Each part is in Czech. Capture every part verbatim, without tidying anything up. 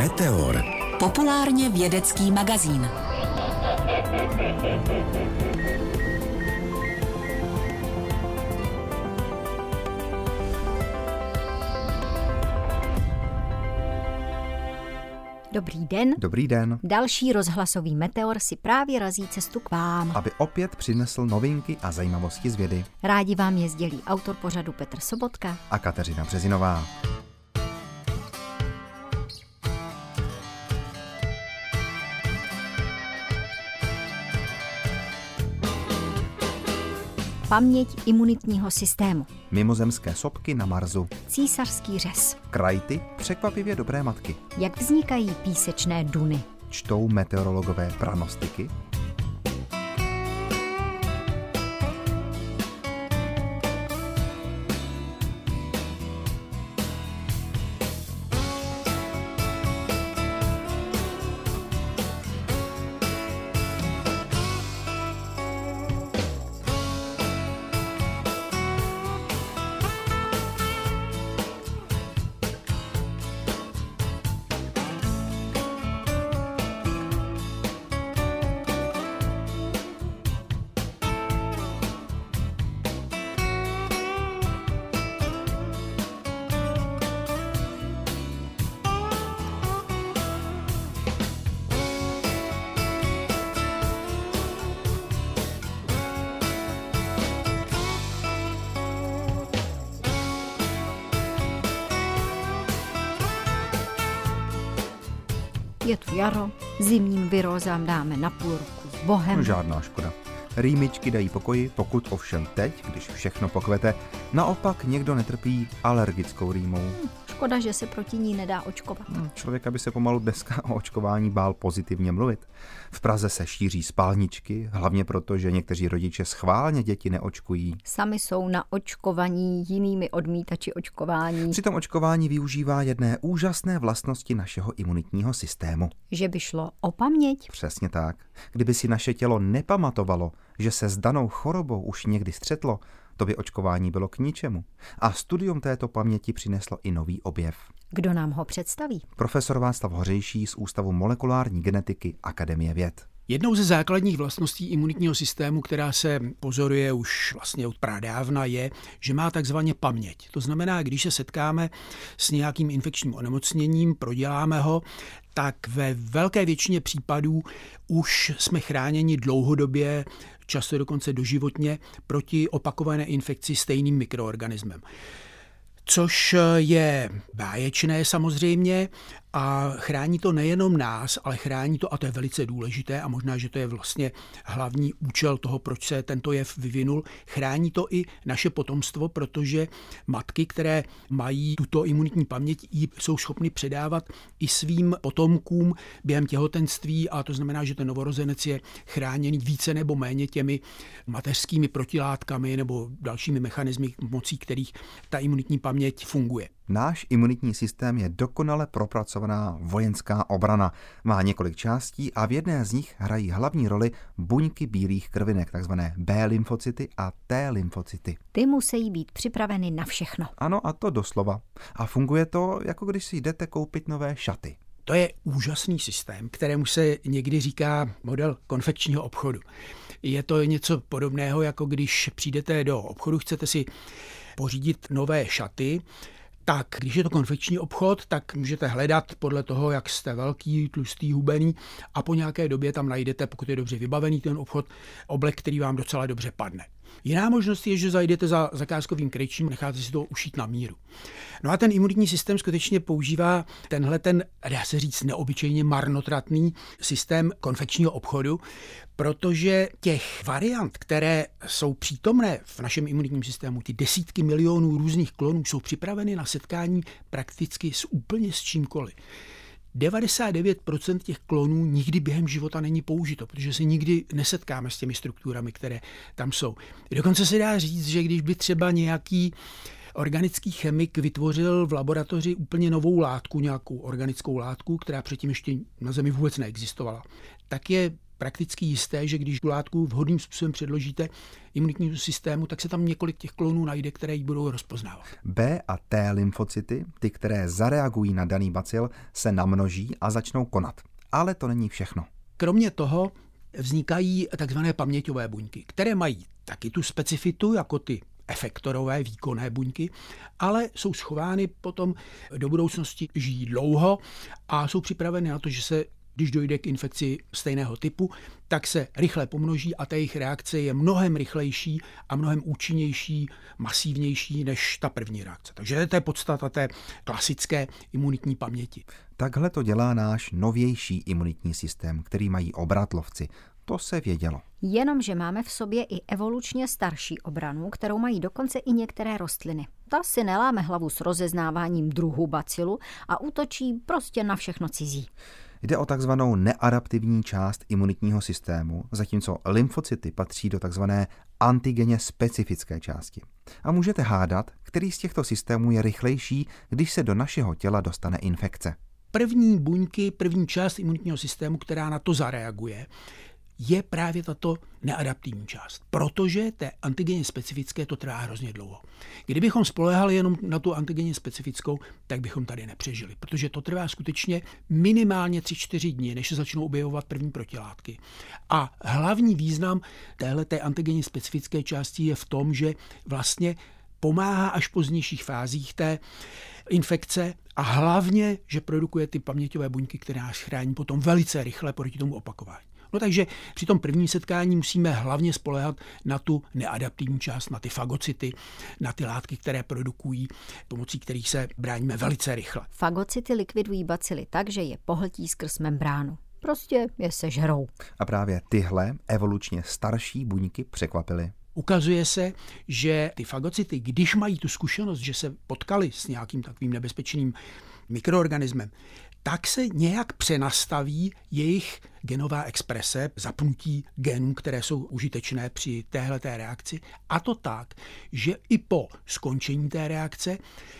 Meteor. Populárně vědecký magazín. Dobrý den. Dobrý den. Další rozhlasový Meteor si právě razí cestu k vám. Aby opět přinesl novinky a zajímavosti z vědy. Rádi vám je sdělí autor pořadu Petr Sobotka a Kateřina Březinová. Paměť imunitního systému. Mimozemské sopky na Marsu. Císařský řez. Krajty překvapivě dobré matky. Jak vznikají písečné duny. Čtou meteorologové pranostiky. Je tu jaro, zimním virózám dáme na půl roku s Bohem. Žádná škoda. Rýmičky dají pokoji, pokud ovšem teď, když všechno pokvete, naopak někdo netrpí alergickou rýmou. Hmm, škoda, že se proti ní nedá očkovat. Hmm, člověka by se pomalu dneska o očkování bál pozitivně mluvit. V Praze se šíří spálničky, hlavně proto, že někteří rodiče schválně děti neočkují. Sami jsou na očkovaní jinými odmítači očkování. Přitom očkování využívá jedné úžasné vlastnosti našeho imunitního systému. Že by šlo o paměť? Přesně tak. Kdyby si naše tělo nepamatovalo, že se s danou chorobou už někdy střetlo, to by očkování bylo k ničemu. A studium této paměti přineslo i nový objev. Kdo nám ho představí? Profesor Václav Hořejší z Ústavu molekulární genetiky Akademie věd. Jednou ze základních vlastností imunitního systému, která se pozoruje už vlastně od pradávna, je, že má takzvaně paměť. To znamená, když se setkáme s nějakým infekčním onemocněním, proděláme ho, tak ve velké většině případů už jsme chráněni dlouhodobě, často dokonce doživotně, proti opakované infekci stejným mikroorganismem. Což je báječné samozřejmě a chrání to nejenom nás, ale chrání to, a to je velice důležité a možná, že to je vlastně hlavní účel toho, proč se tento jev vyvinul, chrání to i naše potomstvo, protože matky, které mají tuto imunitní paměť, ji jsou schopny předávat i svým potomkům během těhotenství, a to znamená, že ten novorozenec je chráněný více nebo méně těmi mateřskými protilátkami nebo dalšími mechanismy, mocí kterých ta imunitní paměť funguje. Náš imunitní systém je dokonale propracovaná vojenská obrana. Má několik částí a v jedné z nich hrají hlavní roli buňky bílých krvinek, takzvané B lymfocyty a T lymfocyty. Ty musí být připraveny na všechno. Ano, a to doslova. A funguje to, jako když si jdete koupit nové šaty. To je úžasný systém, kterému se někdy říká model konfekčního obchodu. Je to něco podobného, jako když přijdete do obchodu, chcete si pořídit nové šaty, tak když je to konfekční obchod, tak můžete hledat podle toho, jak jste velký, tlustý, hubený, a po nějaké době tam najdete, pokud je dobře vybavený ten obchod, oblek, který vám docela dobře padne. Jiná možnost je, že zajdete za zakázkovým kryčím, necháte si to ušít na míru. No a ten imunitní systém skutečně používá tenhle ten, dá se říct, neobyčejně marnotratný systém konfekčního obchodu, protože těch variant, které jsou přítomné v našem imunitním systému, ty desítky milionů různých klonů, jsou připraveny na setkání prakticky s úplně s čímkoliv. devadesát devět procent těch klonů nikdy během života není použito, protože se nikdy nesetkáme s těmi strukturami, které tam jsou. Dokonce se dá říct, že když by třeba nějaký organický chemik vytvořil v laboratoři úplně novou látku, nějakou organickou látku, která předtím ještě na Zemi vůbec neexistovala, tak je prakticky jisté, že když tu látku vhodným způsobem předložíte imunitnímu systému, tak se tam několik těch klonů najde, které ji budou rozpoznávat. B a T lymfocyty, ty, které zareagují na daný bacil, se namnoží a začnou konat. Ale to není všechno. Kromě toho vznikají takzvané paměťové buňky, které mají taky tu specifitu jako ty efektorové výkonné buňky, ale jsou schovány potom do budoucnosti, žijí dlouho a jsou připraveny na to, že se, když dojde k infekci stejného typu, tak se rychle pomnoží a ta jejich reakce je mnohem rychlejší a mnohem účinnější, masivnější než ta první reakce. Takže to je podstata té klasické imunitní paměti. Takhle to dělá náš novější imunitní systém, který mají obratlovci. To se vědělo. Jenomže máme v sobě i evolučně starší obranu, kterou mají dokonce i některé rostliny. Ta si neláme hlavu s rozeznáváním druhu bacilu a útočí prostě na všechno cizí. Jde o takzvanou neadaptivní část imunitního systému, zatímco lymfocyty patří do takzvané antigenně specifické části. A můžete hádat, který z těchto systémů je rychlejší, když se do našeho těla dostane infekce. První buňky, první část imunitního systému, která na to zareaguje, je právě tato neadaptivní část, protože té antigenně specifické to trvá hrozně dlouho. Kdybychom spoléhali jenom na tu antigenně specifickou, tak bychom tady nepřežili, protože to trvá skutečně minimálně tři čtyři dny, než se začnou objevovat první protilátky. A hlavní význam téhleté antigenně specifické části je v tom, že vlastně pomáhá až v pozdějších fázích té infekce a hlavně, že produkuje ty paměťové buňky, které nás chrání potom velice rychle proti tomu opakování. No takže při tom prvním setkání musíme hlavně spoléhat na tu neadaptivní část, na ty fagocyty, na ty látky, které produkují, pomocí kterých se bráníme velice rychle. Fagocyty likvidují bacily tak, že je pohltí skrz membránu. Prostě je sežrou. A právě tyhle evolučně starší buňky překvapily. Ukazuje se, že ty fagocyty, když mají tu zkušenost, že se potkali s nějakým takovým nebezpečným mikroorganismem, tak se nějak přenastaví jejich genová exprese, zapnutí genů, které jsou užitečné při téhleté reakci. A to tak, že i po skončení té reakce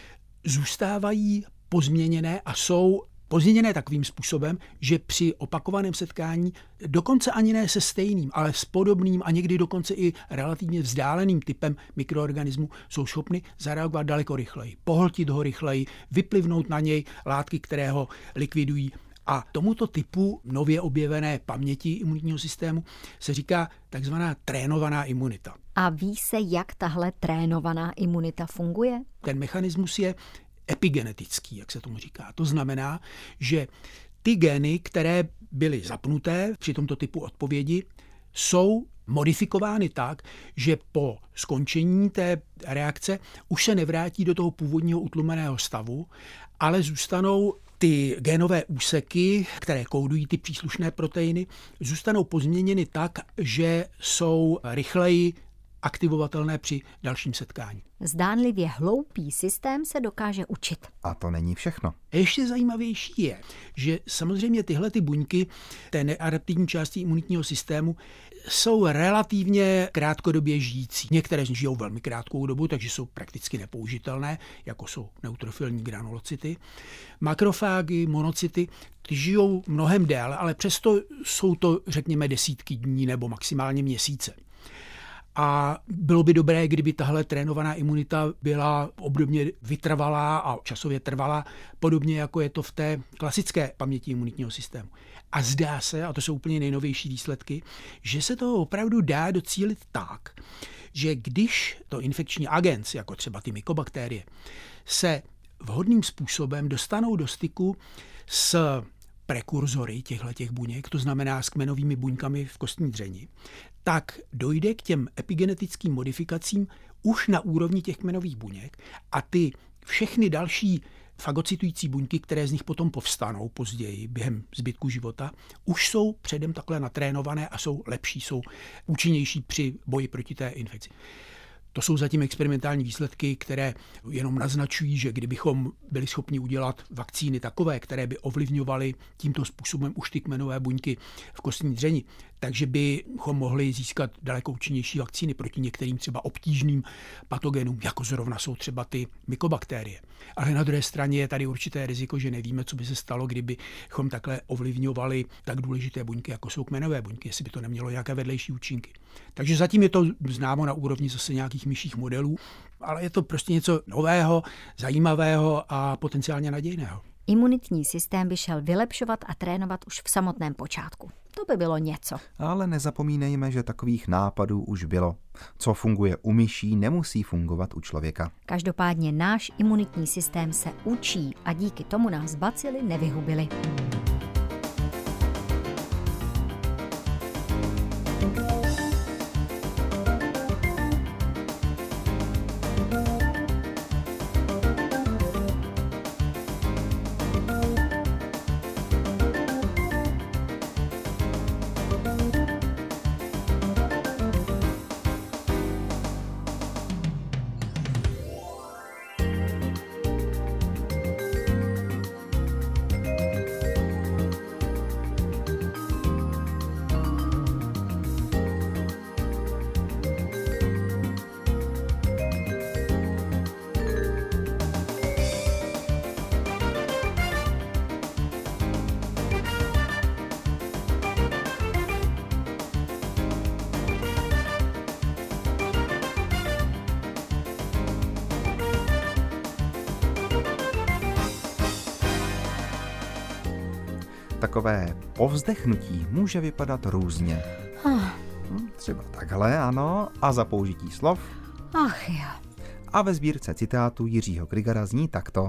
zůstávají pozměněné a jsou pozměněné takovým způsobem, že při opakovaném setkání dokonce ani ne se stejným, ale s podobným a někdy dokonce i relativně vzdáleným typem mikroorganismu jsou schopny zareagovat daleko rychleji, pohltit ho rychleji, vyplivnout na něj látky, které ho likvidují. A tomuto typu nově objevené paměti imunitního systému se říká takzvaná trénovaná imunita. A ví se, jak tahle trénovaná imunita funguje? Ten mechanismus je epigenetický, jak se tomu říká. To znamená, že ty geny, které byly zapnuté při tomto typu odpovědi, jsou modifikovány tak, že po skončení té reakce už se nevrátí do toho původního utlumeného stavu, ale zůstanou ty genové úseky, které kódují ty příslušné proteiny, zůstanou pozměněny tak, že jsou rychleji aktivovatelné při dalším setkání. Zdánlivě hloupý systém se dokáže učit. A to není všechno. Ještě zajímavější je, že samozřejmě tyhle ty buňky té neadaptivní části imunitního systému jsou relativně krátkodobě žijící. Některé z nich žijou velmi krátkou dobu, takže jsou prakticky nepoužitelné, jako jsou neutrofilní granulocyty. Makrofágy, monocyty, ty žijou mnohem déle, ale přesto jsou to, řekněme, desítky dní nebo maximálně měsíce. A bylo by dobré, kdyby tahle trénovaná imunita byla obdobně vytrvalá a časově trvalá, podobně jako je to v té klasické paměti imunitního systému. A zdá se, a to jsou úplně nejnovější výsledky, že se to opravdu dá docílit tak, že když to infekční agens, jako třeba ty mykobakterie, se vhodným způsobem dostanou do styku s prekurzory těchto buněk, to znamená s kmenovými buňkami v kostní dřeni, tak dojde k těm epigenetickým modifikacím už na úrovni těch kmenových buněk a ty všechny další fagocytující buňky, které z nich potom povstanou později během zbytku života, už jsou předem takhle natrénované a jsou lepší, jsou účinnější při boji proti té infekci. To jsou zatím experimentální výsledky, které jenom naznačují, že kdybychom byli schopni udělat vakcíny takové, které by ovlivňovaly tímto způsobem už ty kmenové buňky v kostní dřeni, takže bychom mohli získat daleko účinnější vakcíny proti některým třeba obtížným patogenům, jako zrovna jsou třeba ty mykobakterie. Ale na druhé straně je tady určité riziko, že nevíme, co by se stalo, kdybychom takhle ovlivňovali tak důležité buňky, jako jsou kmenové buňky, jestli by to nemělo nějaké vedlejší účinky. Takže zatím je to známo na úrovni zase nějakých myších modelů, ale je to prostě něco nového, zajímavého a potenciálně nadějného. Imunitní systém by šel vylepšovat a trénovat už v samotném počátku. To by bylo něco. Ale nezapomínejme, že takových nápadů už bylo. Co funguje u myší, nemusí fungovat u člověka. Každopádně náš imunitní systém se učí a díky tomu nás bacily nevyhubily. Takové povzdechnutí může vypadat různě. Hm, třeba takhle, ano, a za použití slov. Ach jo. A ve sbírce citátů Jiřího Krigara zní takto.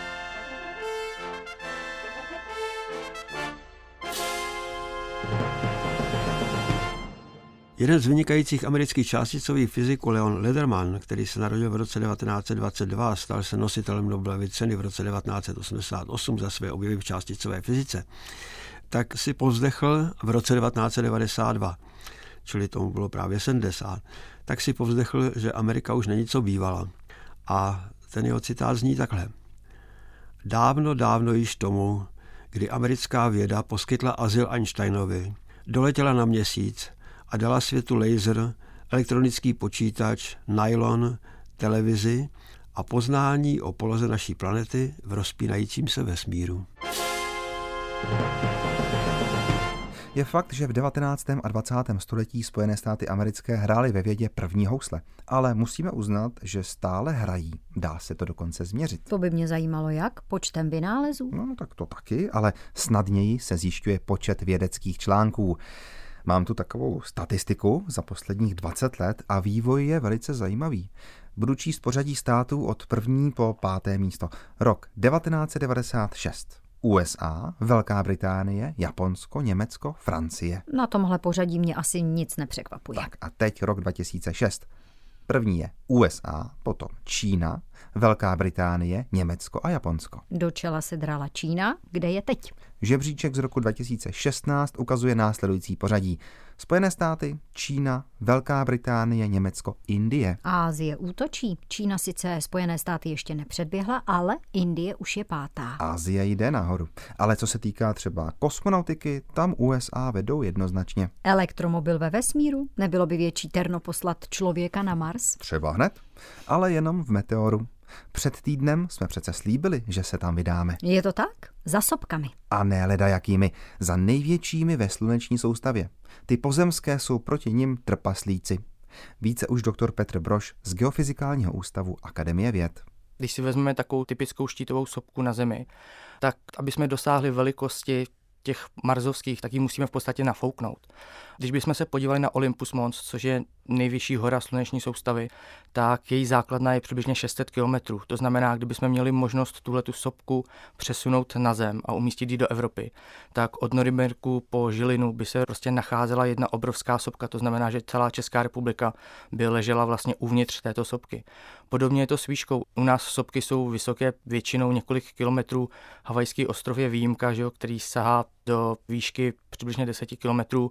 Jeden z vynikajících amerických částicových fyziků Leon Lederman, který se narodil v roce devatenáct set dvacet dva a stal se nositelem Nobelovy ceny v roce devatenáct set osmdesát osm za své objevy v částicové fyzice, tak si povzdechl v roce devatenáct set devadesát dva, čili tomu bylo právě sedmdesát, tak si povzdechl, že Amerika už není co bývala. A ten jeho citát zní takhle. Dávno, dávno již tomu, kdy americká věda poskytla azyl Einsteinovi, doletěla na měsíc a dala světu laser, elektronický počítač, nylon, televizi a poznání o poloze naší planety v rozpínajícím se vesmíru. Je fakt, že v devatenáctém a dvacátém století Spojené státy americké hrály ve vědě první housle, ale musíme uznat, že stále hrají. Dá se to dokonce změřit. To by mě zajímalo jak? Počtem vynálezů? No tak to taky, ale snadněji se zjišťuje počet vědeckých článků. Mám tu takovou statistiku za posledních dvacet let a vývoj je velice zajímavý. Budu číst pořadí států od první po páté místo. Rok devatenáct set devadesát šest. U S A, Velká Británie, Japonsko, Německo, Francie. Na tomhle pořadí mě asi nic nepřekvapuje. Tak a teď rok dva tisíce šest. První je U S A, potom Čína, Velká Británie, Německo a Japonsko. Do čela se drala Čína, kde je teď? Žebříček z roku dva tisíce šestnáct ukazuje následující pořadí. Spojené státy, Čína, Velká Británie, Německo, Indie. Asie útočí. Čína sice Spojené státy ještě nepředběhla, ale Indie už je pátá. Asie jde nahoru. Ale co se týká třeba kosmonautiky, tam U S A vedou jednoznačně. Elektromobil ve vesmíru? Nebylo by větší terno poslat člověka na Mars? Třeba hned, ale jenom v meteoru. Před týdnem jsme přece slíbili, že se tam vydáme. Je to tak? Za sopkami. A ne ledajakými, za největšími ve sluneční soustavě. Ty pozemské jsou proti nim trpaslíci. Více už doktor Petr Brož z Geofyzikálního ústavu Akademie věd. Když si vezmeme takovou typickou štítovou sopku na Zemi, tak aby jsme dosáhli velikosti těch marsovských, tak ji musíme v podstatě nafouknout. Když bychom se podívali na Olympus Mons, což je nejvyšší hora sluneční soustavy, tak její základna je přibližně šest set kilometrů. To znamená, kdybychom měli možnost tuhletu sopku přesunout na Zem a umístit ji do Evropy, tak od Norimberku po Žilinu by se prostě nacházela jedna obrovská sopka. To znamená, že celá Česká republika by ležela vlastně uvnitř této sopky. Podobně je to s výškou. U nás sopky jsou vysoké většinou několik kilometrů. Havajský ostrov je výjimka, že jo, který sahá do výšky přibližně deset kilometrů,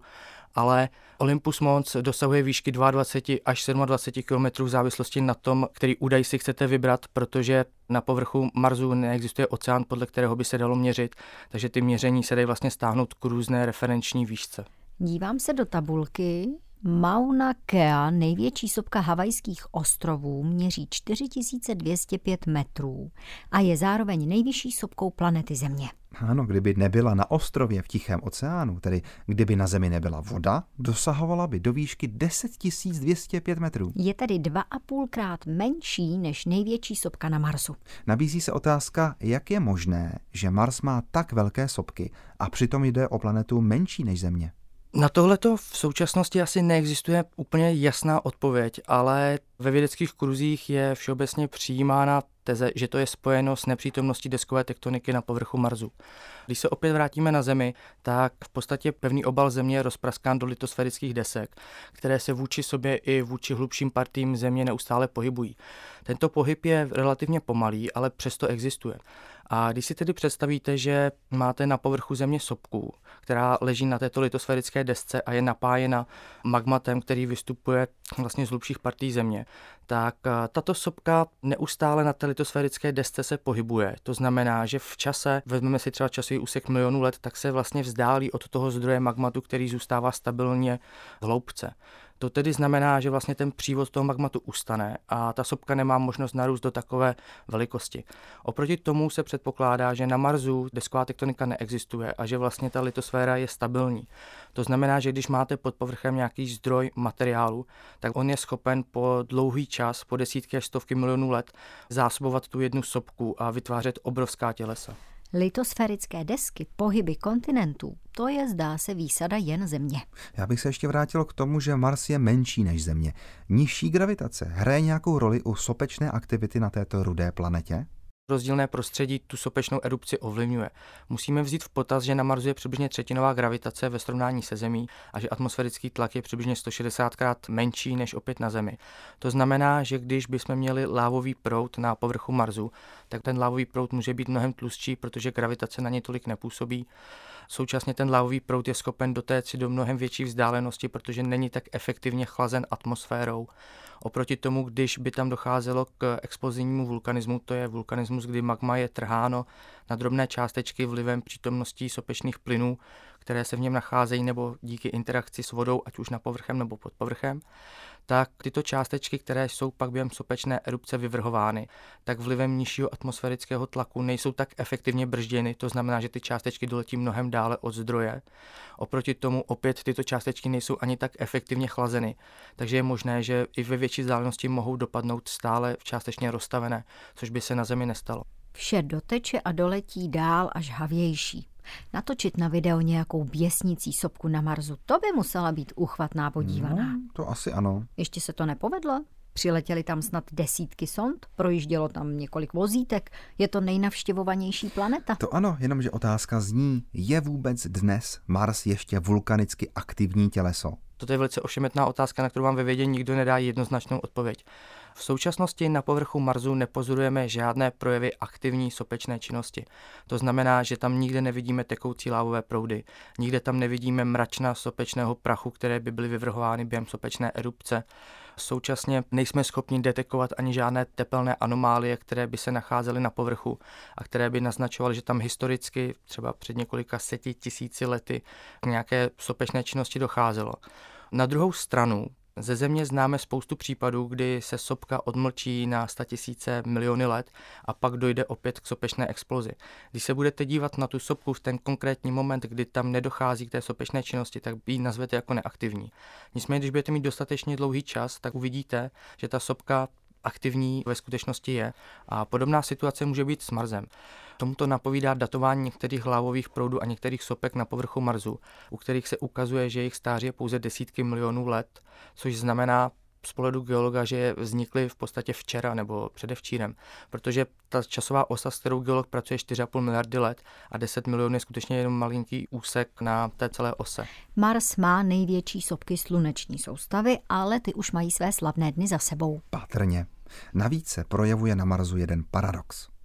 ale Olympus Mons dosahuje výšky dvacet dva až dvacet sedm kilometrů v závislosti na tom, který údaj si chcete vybrat, protože na povrchu Marsu neexistuje oceán, podle kterého by se dalo měřit, takže ty měření se dají vlastně stáhnout k různé referenční výšce. Dívám se do tabulky. Mauna Kea, největší sopka Havajských ostrovů, měří čtyři tisíce dvě stě pět metrů a je zároveň nejvyšší sopkou planety Země. Ano, kdyby nebyla na ostrově v Tichém oceánu, tedy kdyby na Zemi nebyla voda, dosahovala by do výšky deset tisíc dvě stě pět metrů. Je tedy dva a půlkrát menší než největší sopka na Marsu. Nabízí se otázka, jak je možné, že Mars má tak velké sopky a přitom jde o planetu menší než Země. Na tohleto v současnosti asi neexistuje úplně jasná odpověď, ale ve vědeckých kruzích je všeobecně přijímána teze, že to je spojeno s nepřítomností deskové tektoniky na povrchu Marsu. Když se opět vrátíme na Zemi, tak v podstatě pevný obal Země je rozpraskán do litosférických desek, které se vůči sobě i vůči hlubším partiím Země neustále pohybují. Tento pohyb je relativně pomalý, ale přesto existuje. A když si tedy představíte, že máte na povrchu Země sopku, která leží na této litosférické desce a je napájena magmatem, který vystupuje vlastně z hlubších partií Země, tak tato sopka neustále na té litosférické desce se pohybuje. To znamená, že v čase, vezmeme si třeba časový úsek milionů let, tak se vlastně vzdálí od toho zdroje magmatu, který zůstává stabilně v hloubce. To tedy znamená, že vlastně ten přívod toho magmatu ustane a ta sopka nemá možnost narůst do takové velikosti. Oproti tomu se předpokládá, že na Marsu desková tektonika neexistuje a že vlastně ta litosféra je stabilní. To znamená, že když máte pod povrchem nějaký zdroj materiálu, tak on je schopen po dlouhý čas, po desítky až stovky milionů let, zásobovat tu jednu sopku a vytvářet obrovská tělesa. Litosférické desky, pohyby kontinentů, to je, zdá se, výsada jen Země. Já bych se ještě vrátil k tomu, že Mars je menší než Země. Nižší gravitace hraje nějakou roli u sopečné aktivity na této rudé planetě? Rozdílné prostředí tu sopečnou erupci ovlivňuje. Musíme vzít v potaz, že na Marsu je přibližně třetinová gravitace ve srovnání se Zemí a že atmosférický tlak je přibližně sto šedesátkrát menší než opět na Zemi. To znamená, že když bychom měli lávový proud na povrchu Marsu, tak ten lávový proud může být mnohem tlustší, protože gravitace na ně tolik nepůsobí. Současně ten lávový proud je schopen dotéct si do mnohem větší vzdálenosti, protože není tak efektivně chlazen atmosférou. Oproti tomu, když by tam docházelo k explozivnímu vulkanismu, to je vulkanismus, kdy magma je trháno na drobné částečky vlivem přítomností sopečných plynů, které se v něm nacházejí nebo díky interakci s vodou, ať už na povrchem nebo pod povrchem, tak tyto částečky, které jsou pak během sopečné erupce vyvrhovány, tak vlivem nižšího atmosférického tlaku nejsou tak efektivně bržděny, to znamená, že ty částečky doletí mnohem dále od zdroje. Oproti tomu opět tyto částečky nejsou ani tak efektivně chlazeny, takže je možné, že i ve větší vzdálenosti mohou dopadnout stále částečně roztavené, což by se na Zemi nestalo. Vše doteče a doletí dál až havější. Natočit na video nějakou běsnící sopku na Marsu, to by musela být úchvatná podívaná. No, to asi ano. Ještě se to nepovedlo? Přiletěli tam snad desítky sond, projíždělo tam několik vozítek, je to nejnavštěvovanější planeta. To ano, jenomže otázka zní, je vůbec dnes Mars ještě vulkanicky aktivní těleso? Toto je velice ošemetná otázka, na kterou vám ve vědě nikdo nedá jednoznačnou odpověď. V současnosti na povrchu Marsu nepozorujeme žádné projevy aktivní sopečné činnosti. To znamená, že tam nikde nevidíme tekoucí lávové proudy, nikde tam nevidíme mračna sopečného prachu, které by byly vyvrhovány během sopečné erupce. Současně nejsme schopni detekovat ani žádné tepelné anomálie, které by se nacházely na povrchu a které by naznačovaly, že tam historicky, třeba před několika seti tisíci lety, k nějaké sopečné činnosti docházelo. Na druhou stranu, ze Země známe spoustu případů, kdy se sopka odmlčí na statisíce miliony let a pak dojde opět k sopečné explozi. Když se budete dívat na tu sopku v ten konkrétní moment, kdy tam nedochází k té sopečné činnosti, tak ji nazvete jako neaktivní. Nicméně, když budete mít dostatečně dlouhý čas, tak uvidíte, že ta sopka aktivní ve skutečnosti je a podobná situace může být s Marsem. Tomuto napovídá datování některých lávových proudů a některých sopek na povrchu Marsu, u kterých se ukazuje, že jejich stáří je pouze desítky milionů let, což znamená z pohledu geologa, že vznikly v podstatě včera nebo předevčírem, protože ta časová osa, s kterou geolog pracuje, čtyři a půl miliardy let a deset milionů je skutečně jenom malinký úsek na té celé ose. Mars má největší sopky sluneční soustavy, ale ty už mají své slavné dny za sebou. Patrně. Navíc se projevuje na Marsu jeden paradox.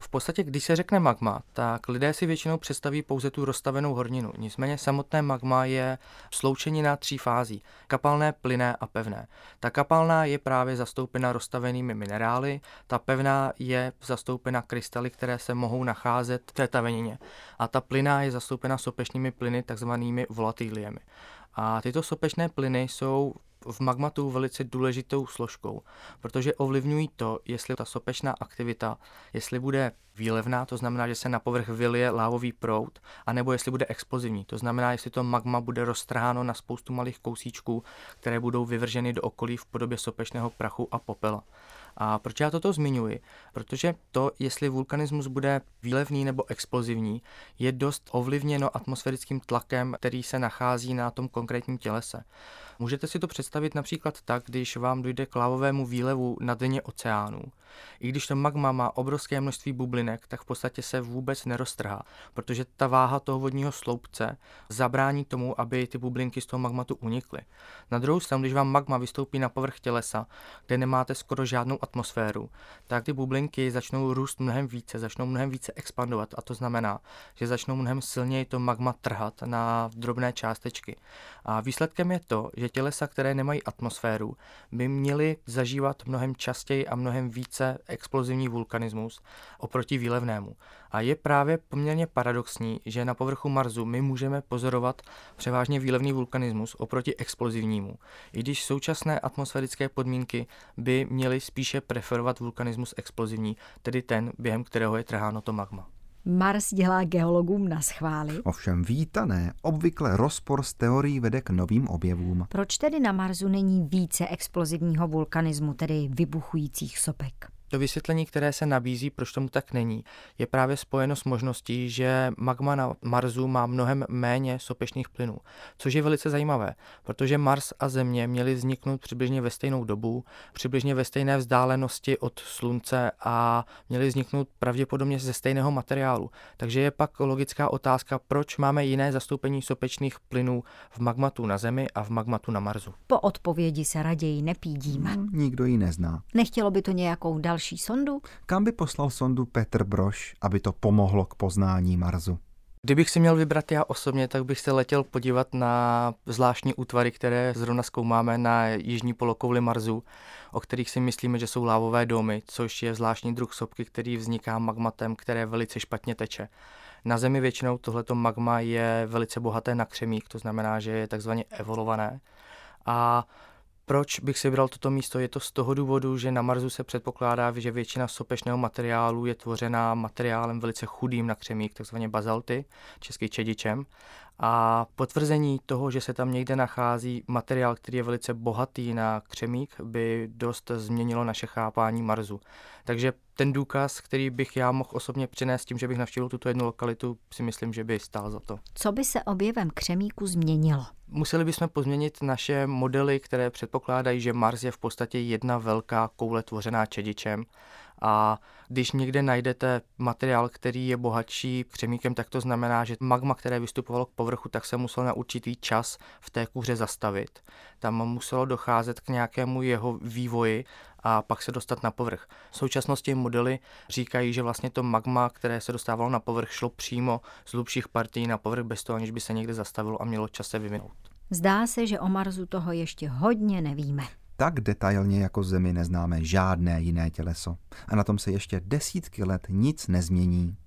V podstatě, když se řekne magma, tak lidé si většinou představí pouze tu roztavenou horninu. Nicméně samotné magma je sloučenina tří fází. Kapalné, plynné a pevné. Ta kapalná je právě zastoupena roztavenými minerály, ta pevná je zastoupena krystaly, které se mohou nacházet v té tavenině. A ta plynná je zastoupena sopečnými plyny, takzvanými volatilíemi. A tyto sopečné plyny jsou v magmatu velice důležitou složkou, protože ovlivňují to, jestli ta sopečná aktivita, jestli bude výlevná, to znamená, že se na povrch vylije lávový proud, anebo jestli bude explozivní, to znamená, jestli to magma bude roztrháno na spoustu malých kousíčků, které budou vyvrženy do okolí v podobě sopečného prachu a popela. A proč já toto zmiňuji? Protože to, jestli vulkanismus bude výlevný nebo explozivní, je dost ovlivněno atmosférickým tlakem, který se nachází na tom konkrétním tělese. Můžete si to představit například tak, když vám dojde k lávovému výlevu na dně oceánů. I když to magma má obrovské množství bublinek, tak v podstatě se vůbec neroztrhá, protože ta váha toho vodního sloupce zabrání tomu, aby ty bublinky z toho magmatu unikly. Na druhou stranu, když vám magma vystoupí na povrch tělesa, kde nemáte skoro žádnou atmosféru, tak ty bublinky začnou růst mnohem více, začnou mnohem více expandovat a to znamená, že začnou mnohem silněji to magma trhat na drobné částečky. A výsledkem je to, že tělesa, které nemají atmosféru, by měly zažívat mnohem častěji a mnohem více explozivní vulkanismus oproti výlevnému. A je právě poměrně paradoxní, že na povrchu Marsu my můžeme pozorovat převážně výlevný vulkanismus oproti explozivnímu, i když současné atmosférické podmínky by měly spíše preferovat vulkanismus explozivní, tedy ten, během kterého je trháno to magma. Mars dělá geologům na schvály. Ovšem vítané, obvykle rozpor s teorií vede k novým objevům. Proč tedy na Marsu není více explozivního vulkanismu, tedy vybuchujících sopek? To vysvětlení, které se nabízí, proč tomu tak není, je právě spojeno s možností, že magma na Marsu má mnohem méně sopečných plynů, což je velice zajímavé, protože Mars a Země měly vzniknout přibližně ve stejnou dobu, přibližně ve stejné vzdálenosti od Slunce a měly vzniknout pravděpodobně ze stejného materiálu. Takže je pak logická otázka, proč máme jiné zastoupení sopečných plynů v magmatu na Zemi a v magmatu na Marsu. Po odpovědi se raději nepídíme. Hmm, nikdo ji nezná. Nechtělo by to nějakou další sondu? Kam by poslal sondu Petr Brož, aby to pomohlo k poznání Marsu? Kdybych si měl vybrat já osobně, tak bych se letěl podívat na zvláštní útvary, které zrovna zkoumáme na jižní polokouli Marsu, o kterých si myslíme, že jsou lávové domy, což je zvláštní druh sopky, který vzniká magmatem, které velice špatně teče. Na Zemi většinou tohleto magma je velice bohaté na křemík, to znamená, že je takzvaně evolované. A proč bych si vybral toto místo? Je to z toho důvodu, že na Marsu se předpokládá, že většina sopečného materiálu je tvořená materiálem velice chudým na křemík, takzvaně bazalty, český čedičem. A potvrzení toho, že se tam někde nachází materiál, který je velice bohatý na křemík, by dost změnilo naše chápání Marsu. Takže ten důkaz, který bych já mohl osobně přinést tím, že bych navštívil tuto jednu lokalitu, si myslím, že by stál za to. Co by se objevem křemíku změnilo? Museli bychom pozměnit naše modely, které předpokládají, že Mars je v podstatě jedna velká koule tvořená čedičem. A když někde najdete materiál, který je bohatší křemíkem, tak to znamená, že magma, které vystupovalo k povrchu, tak se muselo na určitý čas v té kůře zastavit. Tam muselo docházet k nějakému jeho vývoji a pak se dostat na povrch. V současnosti modely říkají, že vlastně to magma, které se dostávalo na povrch, šlo přímo z hlubších partií na povrch bez toho, aniž by se někde zastavilo a mělo čas se vyvinout. Zdá se, že o Marsu toho ještě hodně nevíme. Tak detailně jako Zemi neznáme žádné jiné těleso. A na tom se ještě desítky let nic nezmění.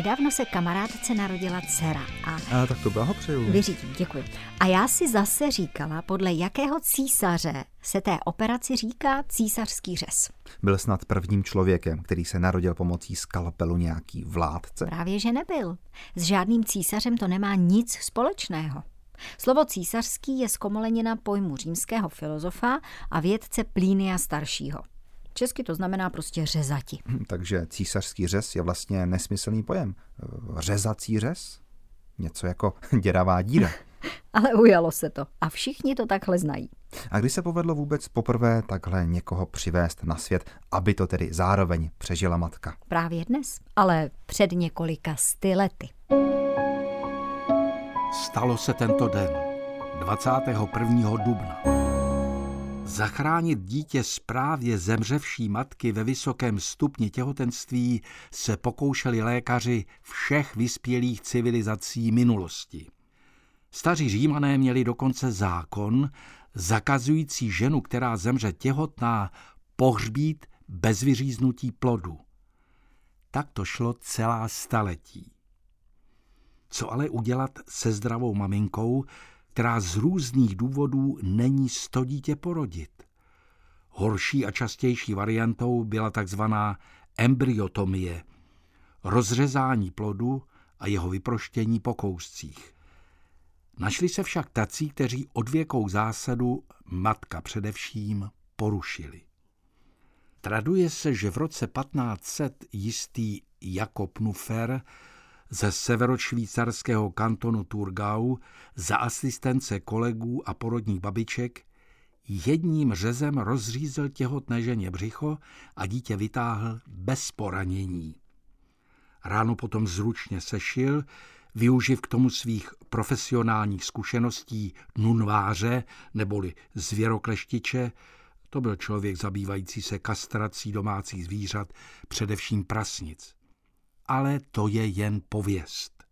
nedávno se kamarádce narodila dcera a... A tak to blahopřeju. Vyřídím, děkuji. A já si zase říkala, podle jakého císaře se té operaci říká císařský řez. Byl snad prvním člověkem, který se narodil pomocí skalpelu nějaký vládce? Právě že nebyl. S žádným císařem to nemá nic společného. Slovo císařský je zkomolenina pojmu římského filozofa a vědce Plínia staršího. Česky to znamená prostě řezati. Takže císařský řez je vlastně nesmyslný pojem. Řezací řez? Něco jako děravá díra. Ale ujalo se to a všichni to takhle znají. A kdy se povedlo vůbec poprvé takhle někoho přivést na svět, aby to tedy zároveň přežila matka? Právě dnes, ale před několika sty lety. Stalo se tento den, dvacátého prvního dubna. Zachránit dítě z právě zemřevší matky ve vysokém stupni těhotenství se pokoušeli lékaři všech vyspělých civilizací minulosti. Staří Římané měli dokonce zákon zakazující ženu, která zemře těhotná, pohřbít bez vyříznutí plodu. Tak to šlo celá staletí. Co ale udělat se zdravou maminkou, která z různých důvodů není s to dítě porodit? Horší a častější variantou byla takzvaná embryotomie, rozřezání plodu a jeho vyproštění po kouscích. Našli se však tací, kteří odvěkou zásadu matka především porušili. Traduje se, že v roce patnáct set jistý Jakob Nufer ze severošvýcarského kantonu Thurgau za asistence kolegů a porodních babiček jedním řezem rozřízl těhotné ženě břicho a dítě vytáhl bez poranění. Ráno potom zručně sešil, využiv k tomu svých profesionálních zkušeností nunváře neboli zvěrokleštiče. To byl člověk zabývající se kastrací domácích zvířat, především prasnic. Ale to je jen pověst.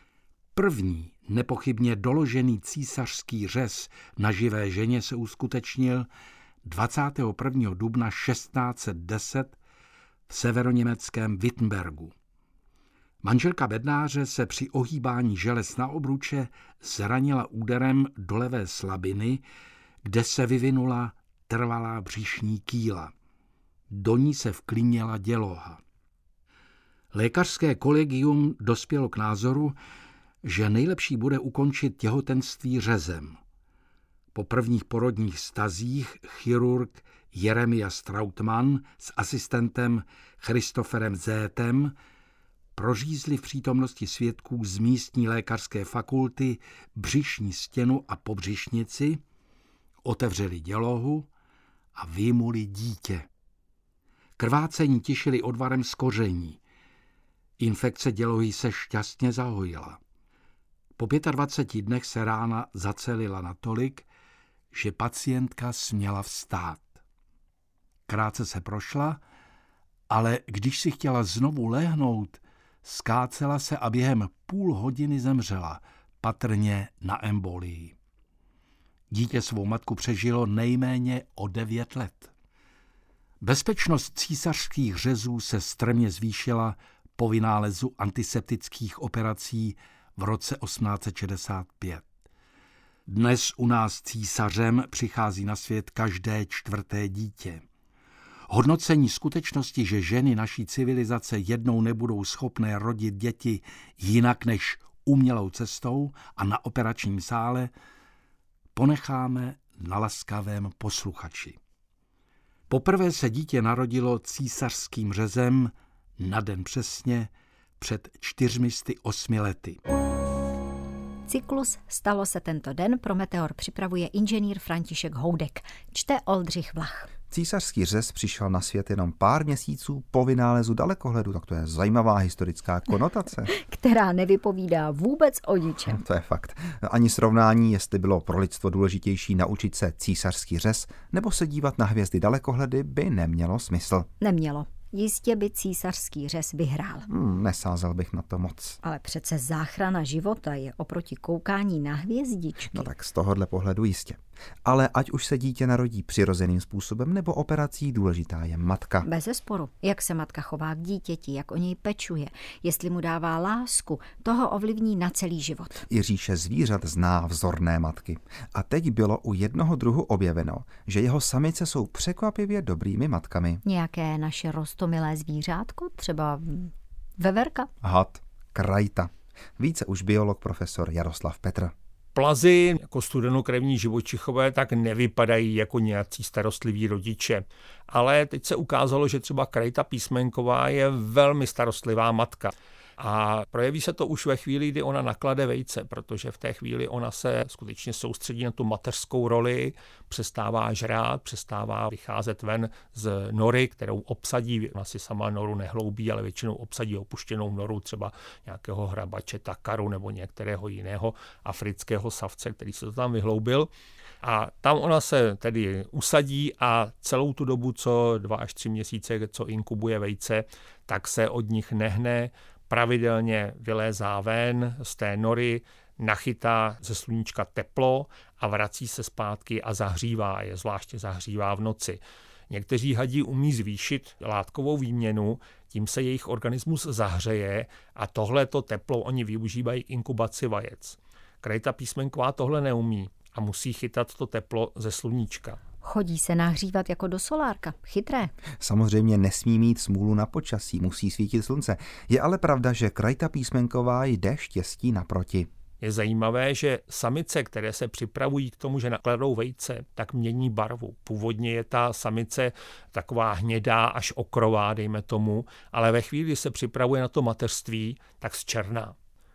První nepochybně doložený císařský řez na živé ženě se uskutečnil dvacátého prvního dubna šestnáct set deset v severoněmeckém Wittenbergu. Manželka bednáře se při ohýbání želez na obruče zranila úderem do levé slabiny, kde se vyvinula trvalá břišní kýla. Do ní se vklíněla děloha. Lékařské kolegium dospělo k názoru, že nejlepší bude ukončit těhotenství řezem. Po prvních porodních stazích chirurg Jeremias Trautmann s asistentem Christopherem Zétem prořízli v přítomnosti svědků z místní lékařské fakulty břišní stěnu a pobřišnici, otevřeli dělohu a vyjmuli dítě. Krvácení tišili odvarem z koření. Infekce dělohy se šťastně zahojila. Po dvaceti pěti dnech se rána zacelila natolik, že pacientka směla vstát. Krátce se prošla, ale když si chtěla znovu lehnout, skácela se a během půl hodiny zemřela, patrně na embolii. Dítě svou matku přežilo nejméně o devět let. Bezpečnost císařských řezů se strmě zvýšila po vynálezu antiseptických operací v roce osmnáct set šedesát pět. Dnes u nás císařem přichází na svět každé čtvrté dítě. Hodnocení skutečnosti, že ženy naší civilizace jednou nebudou schopné rodit děti jinak než umělou cestou a na operačním sále, ponecháme na laskavém posluchači. Poprvé se dítě narodilo císařským řezem na den přesně před čtyřmisty osmi lety. Cyklus Stalo se tento den pro Meteor připravuje inženýr František Houdek. Čte Oldřich Vlach. Císařský řez přišel na svět jenom pár měsíců po vynálezu dalekohledu, tak to je zajímavá historická konotace. Která nevypovídá vůbec o ničem. No, to je fakt. Ani srovnání, jestli bylo pro lidstvo důležitější naučit se císařský řez, nebo se dívat na hvězdy dalekohledy, by nemělo smysl. Nemělo. Jistě by císařský řez vyhrál. Hmm, nesázel bych na to moc. Ale přece záchrana života je oproti koukání na hvězdičky. No tak z tohohle pohledu jistě. Ale ať už se dítě narodí přirozeným způsobem nebo operací, důležitá je matka. Bezesporu. Jak se matka chová k dítěti, jak o něj pečuje, jestli mu dává lásku, toho ovlivní na celý život. I říše zvířat zná vzorné matky. A teď bylo u jednoho druhu objeveno, že jeho samice jsou překvapivě dobrými matkami. Nějaké naše roztomilé zvířátko, třeba veverka? Had, krajta. Více už biolog profesor Jaroslav Petr. Plazy jako studenokrevní živočichové tak nevypadají jako nějací starostliví rodiče. Ale teď se ukázalo, že třeba krajta písmenková je velmi starostlivá matka. A projeví se to už ve chvíli, kdy ona naklade vejce, protože v té chvíli ona se skutečně soustředí na tu mateřskou roli, přestává žrát, přestává vycházet ven z nory, kterou obsadí. Ona si sama noru nehloubí, ale většinou obsadí opuštěnou noru třeba nějakého hrabače, takaru nebo některého jiného afrického savce, který se to tam vyhloubil. A tam ona se tedy usadí a celou tu dobu, co dva až tři měsíce, co inkubuje vejce, tak se od nich nehne, pravidelně vylézá ven z té nory, nachytá ze sluníčka teplo a vrací se zpátky a zahřívá je, zvláště zahřívá v noci. Někteří hadí umí zvýšit látkovou výměnu, tím se jejich organismus zahřeje a tohleto teplo oni využívají k inkubaci vajec. Krajta písmenková tohle neumí a musí chytat to teplo ze sluníčka. Chodí se nahřívat jako do solárka. Chytré. Samozřejmě nesmí mít smůlu na počasí, musí svítit slunce. Je ale pravda, že krajta písmenková jde štěstí naproti. Je zajímavé, že samice, které se připravují k tomu, že nakladou vejce, tak mění barvu. Původně je ta samice taková hnědá až okrová, dejme tomu, ale ve chvíli, kdy se připravuje na to mateřství, tak zčerná.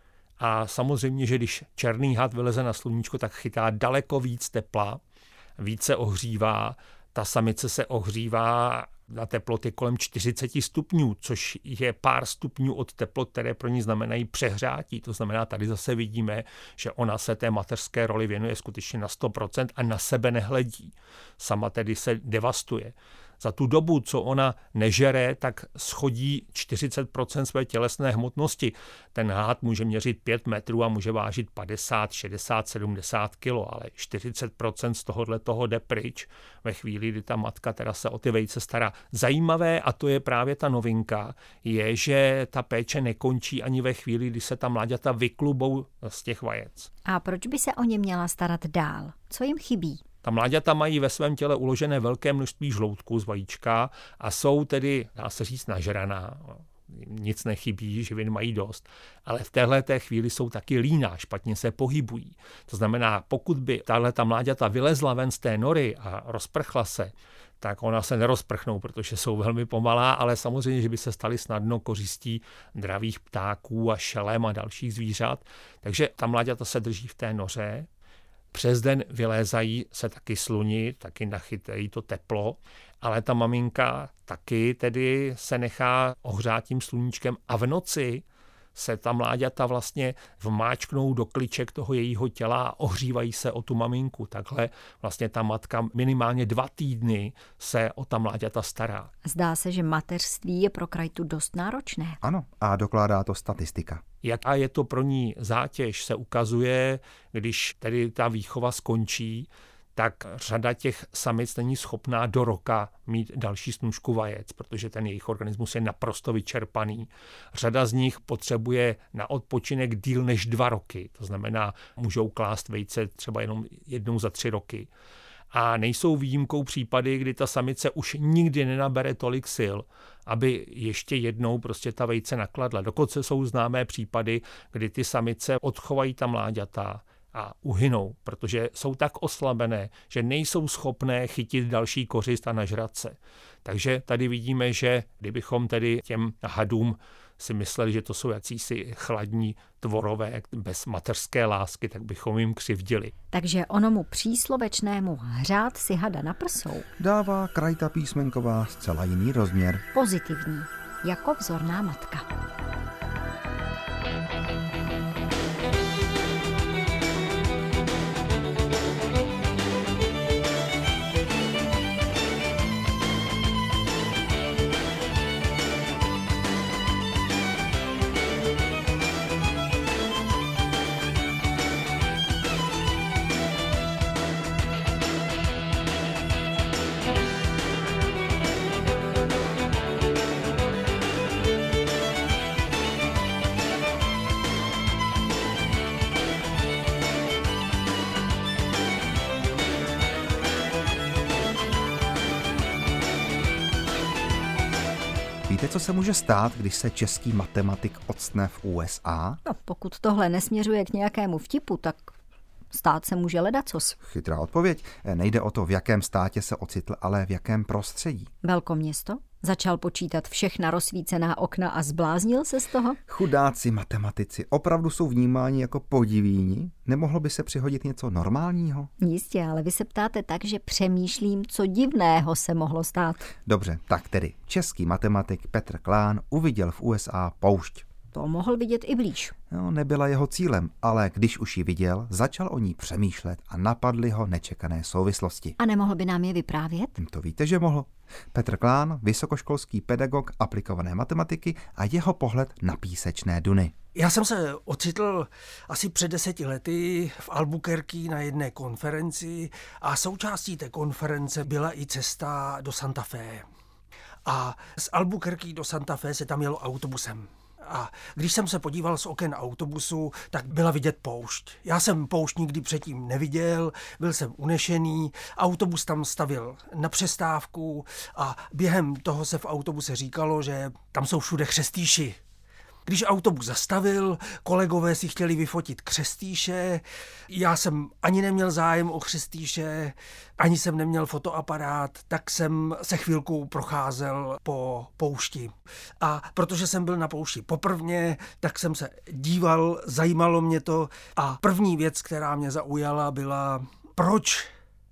A samozřejmě, že když černý had vyleze na sluníčko, tak chytá daleko víc tepla, více ohřívá. Ta samice se ohřívá na teploty kolem čtyřicet stupňů, což je pár stupňů od teplot, které pro ní znamenají přehřátí. To znamená, tady zase vidíme, že ona se té mateřské roli věnuje skutečně na sto procent a na sebe nehledí. Sama tedy se devastuje. Za tu dobu, co ona nežere, tak schodí čtyřicet procent své tělesné hmotnosti. Ten hád může měřit pět metrů a může vážit padesát, šedesát, sedmdesát kilo, ale čtyřicet procent z tohohle toho jde pryč ve chvíli, kdy ta matka teda se o ty vejce stará. Zajímavé, a to je právě ta novinka, je, že ta péče nekončí ani ve chvíli, kdy se ta mláďata vyklubou z těch vajec. A proč by se o ně měla starat dál? Co jim chybí? Ta mláďata mají ve svém těle uložené velké množství žloutku z vajíčka a jsou tedy, dá se říct, nažraná. Nic nechybí, živin mají dost, ale v téhleté chvíli jsou taky líná, špatně se pohybují. To znamená, pokud by tahleta mláďata vylezla ven z té nory a rozprchla se, tak ona se nerozprchnou, protože jsou velmi pomalá, ale samozřejmě, že by se staly snadno kořistí dravých ptáků a šelem a dalších zvířat. Takže ta mláďata se drží v té noře. Přes den vylézají se taky slunit, taky nachytají to teplo, ale ta maminka taky tedy se nechá ohřát tím sluníčkem a v noci se ta mláďata vlastně vmáčknou do kliček toho jejího těla a ohřívají se o tu maminku. Takhle vlastně ta matka minimálně dva týdny se o ta mláďata stará. Zdá se, že mateřství je pro krajtu dost náročné. Ano, a dokládá to statistika. Jaká je to pro ní zátěž, se ukazuje, když tedy ta výchova skončí, tak řada těch samic není schopná do roka mít další snůšku vajec, protože ten jejich organismus je naprosto vyčerpaný. Řada z nich potřebuje na odpočinek díl než dva roky, to znamená, můžou klást vejce třeba jenom jednou za tři roky. A nejsou výjimkou případy, kdy ta samice už nikdy nenabere tolik sil, aby ještě jednou prostě ta vejce nakladla. Dokonce jsou známé případy, kdy ty samice odchovají ta mláďata a uhynou, protože jsou tak oslabené, že nejsou schopné chytit další kořist a nažrat se. Takže tady vidíme, že kdybychom tedy těm hadům si mysleli, že to jsou jacísi chladní tvorové bez mateřské lásky, tak bychom jim křivdili. Takže onomu příslovečnému hřát si hada na prsou dává krajta písmenková zcela jiný rozměr. pozitivní, jako vzorná matka. Víte, co se může stát, když se český matematik octne v U S A? No, pokud tohle nesměřuje k nějakému vtipu, tak stát se může ledacos. Chytrá odpověď. Nejde o to, v jakém státě se ocitl, ale v jakém prostředí. Velkoměsto? Začal počítat všechna rozsvícená okna a zbláznil se z toho? Chudáci matematici opravdu jsou vnímáni jako podivíni? Nemohlo by se přihodit něco normálního? Jistě, ale vy se ptáte tak, že přemýšlím, co divného se mohlo stát. Dobře, tak tedy český matematik Petr Klán uviděl v U S A poušť. To mohl vidět i blíž. No, nebyla jeho cílem, ale když už ji viděl, začal o ní přemýšlet a napadly ho nečekané souvislosti. A nemohl by nám je vyprávět? To víte, že mohl. Petr Klán, vysokoškolský pedagog aplikované matematiky a jeho pohled na písečné duny. Já jsem se ocitl asi před deseti lety v Albuquerque na jedné konferenci a součástí té konference byla i cesta do Santa Fe. A z Albuquerque do Santa Fe se tam jelo autobusem. A když jsem se podíval z oken autobusu, tak byla vidět poušť. Já jsem poušť nikdy předtím neviděl, byl jsem unešený, autobus tam stavil na přestávku a během toho se v autobuse říkalo, že tam jsou všude křestýši. Když autobus zastavil, kolegové si chtěli vyfotit křestýše, já jsem ani neměl zájem o křestýše, ani jsem neměl fotoaparát, tak jsem se chvilku procházel po poušti. A protože jsem byl na poušti poprvně, tak jsem se díval, zajímalo mě to a první věc, která mě zaujala, byla, proč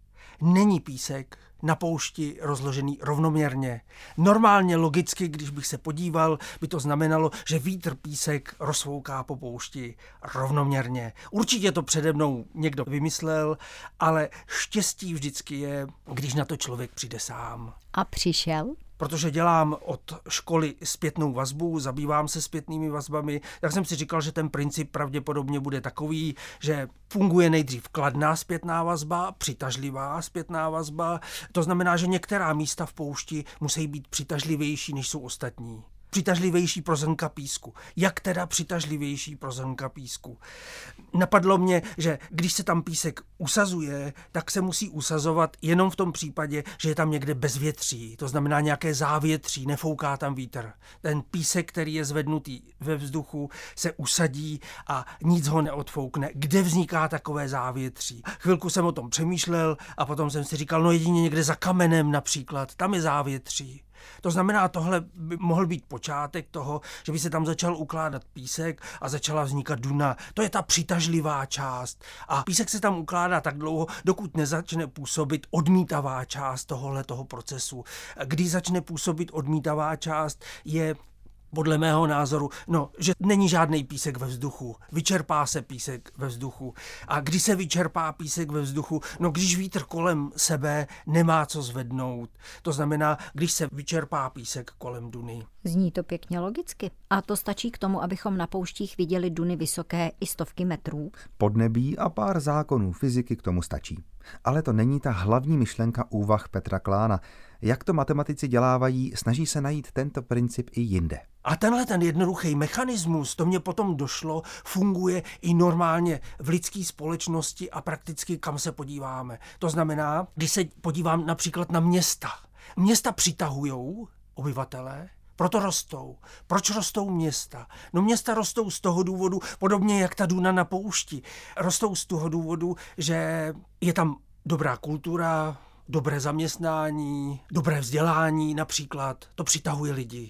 není písek na poušti rozložený rovnoměrně. Normálně, logicky, když bych se podíval, by to znamenalo, že vítr písek rozfouká po poušti rovnoměrně. Určitě to přede mnou někdo vymyslel, ale štěstí vždycky je, když na to člověk přijde sám. A přišel? Protože dělám od školy zpětnou vazbu, zabývám se zpětnými vazbami, tak jsem si říkal, že ten princip pravděpodobně bude takový, že funguje nejdřív kladná zpětná vazba, přitažlivá zpětná vazba. To znamená, že některá místa v poušti musí být přitažlivější, než jsou ostatní. Přitažlivější pro zrnka písku. Jak teda přitažlivější pro zrnka písku? Napadlo mě, že když se tam písek usazuje, tak se musí usazovat jenom v tom případě, že je tam někde bezvětří. To znamená nějaké závětří, nefouká tam vítr. Ten písek, který je zvednutý ve vzduchu, se usadí a nic ho neodfoukne. Kde vzniká takové závětří? Chvilku jsem o tom přemýšlel a potom jsem si říkal, no jedině někde za kamenem například, tam je závětří. To znamená, tohle by mohl být počátek toho, že by se tam začal ukládat písek a začala vznikat duna. To je ta přitažlivá část. A písek se tam ukládá tak dlouho, dokud nezačne působit odmítavá část tohohle toho procesu. Když začne působit odmítavá část, je podle mého názoru, no, že není žádný písek ve vzduchu. Vyčerpá se písek ve vzduchu. A když se vyčerpá písek ve vzduchu, no když vítr kolem sebe nemá co zvednout. To znamená, když se vyčerpá písek kolem duny. Zní to pěkně logicky. A to stačí k tomu, abychom na pouštích viděli duny vysoké i stovky metrů? Podnebí a pár zákonů fyziky k tomu stačí. Ale to není ta hlavní myšlenka úvah Petra Klána. Jak to matematici dělávají, snaží se najít tento princip i jinde. A tenhle ten jednoduchý mechanismus, to mě potom došlo, funguje i normálně v lidské společnosti a prakticky kam se podíváme. To znamená, když se podívám například na města. Města přitahujou obyvatele, proto rostou. Proč rostou města? No města rostou z toho důvodu, podobně jak ta duna na poušti. Rostou z toho důvodu, že je tam dobrá kultura, dobré zaměstnání, dobré vzdělání například. To přitahuje lidi.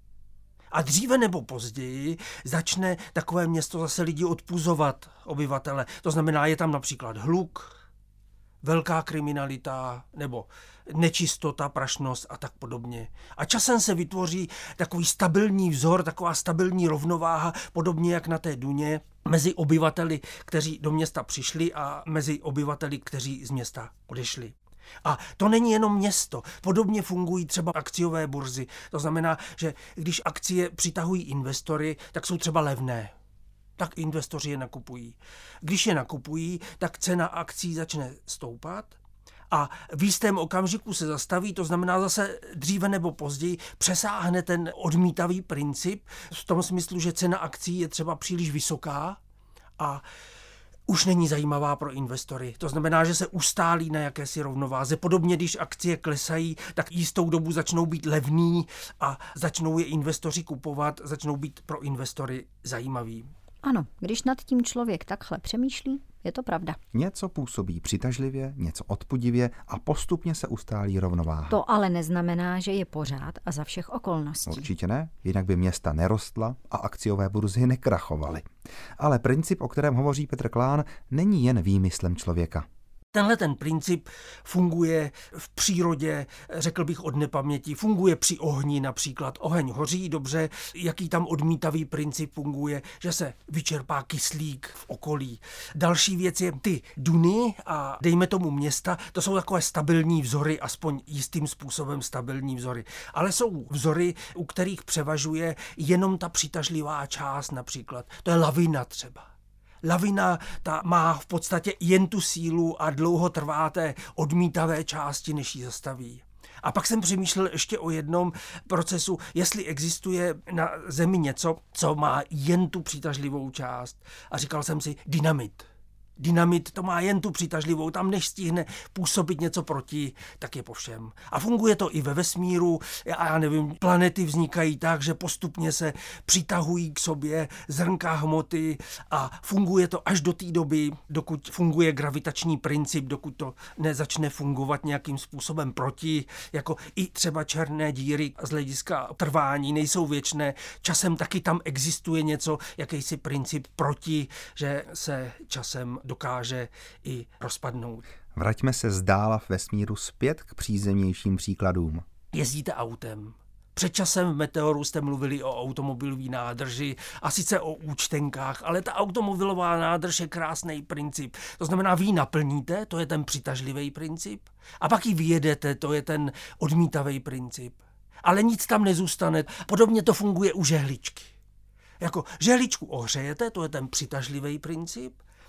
A dříve nebo později začne takové město zase lidi odpuzovat obyvatele. To znamená, je tam například hluk, velká kriminalita nebo nečistota, prašnost a tak podobně. A časem se vytvoří takový stabilní vzor, taková stabilní rovnováha, podobně jak na té duně, mezi obyvateli, kteří do města přišli a mezi obyvateli, kteří z města odešli. A to není jenom město. Podobně fungují třeba akciové burzy. To znamená, že když akcie přitahují investory, tak jsou třeba levné. Tak investoři je nakupují. Když je nakupují, tak cena akcí začne stoupat a v jistém okamžiku se zastaví, to znamená zase dříve nebo později přesáhne ten odmítavý princip v tom smyslu, že cena akcí je třeba příliš vysoká a už není zajímavá pro investory. To znamená, že se ustálí na jakési rovnováze. Podobně, když akcie klesají, tak jistou dobu začnou být levný a začnou je investoři kupovat, začnou být pro investory zajímavý. Ano, když nad tím člověk takhle přemýšlí, je to pravda. Něco působí přitažlivě, něco odpudivě a postupně se ustálí rovnováha. To ale neznamená, že je pořád a za všech okolností. Určitě ne, jinak by města nerostla a akciové burzy nekrachovaly. Ale princip, o kterém hovoří Petr Klán, není jen výmyslem člověka. Tenhle ten princip funguje v přírodě, řekl bych od nepaměti, funguje při ohni například. Oheň hoří dobře, jaký tam odmítavý princip funguje, že se vyčerpá kyslík v okolí. Další věc je ty duny a dejme tomu města, to jsou takové stabilní vzory, aspoň jistým způsobem stabilní vzory. Ale jsou vzory, u kterých převažuje jenom ta přitažlivá část například. To je lavina třeba. Lavina ta má v podstatě jen tu sílu a dlouho trvá té odmítavé části, než ji zastaví. A pak jsem přemýšlel ještě o jednom procesu, jestli existuje na Zemi něco, co má jen tu přitažlivou část. A říkal jsem si dynamit. Dynamit to má jen tu přitažlivou, tam než stihne působit něco proti, tak je po všem. A funguje to i ve vesmíru, a já nevím, planety vznikají tak, že postupně se přitahují k sobě zrnka hmoty a funguje to až do té doby, dokud funguje gravitační princip, dokud to nezačne fungovat nějakým způsobem proti, jako i třeba černé díry z hlediska trvání nejsou věčné, časem taky tam existuje něco, jakýsi princip proti, že se časem dokáže i rozpadnout. Vraťme se zdála v vesmíru zpět k přízemnějším příkladům. Jezdíte autem. Před časem v Meteoru jste mluvili o automobilové nádrži a sice o účtenkách, ale ta automobilová nádrž je krásný princip. To znamená, vy ji naplníte, to je ten přitažlivý princip, a pak ji vyjedete, to je ten odmítavý princip. Ale nic tam nezůstane. Podobně to funguje u žehličky. Jako žehličku ohřejete, to je ten přitažlivý princip,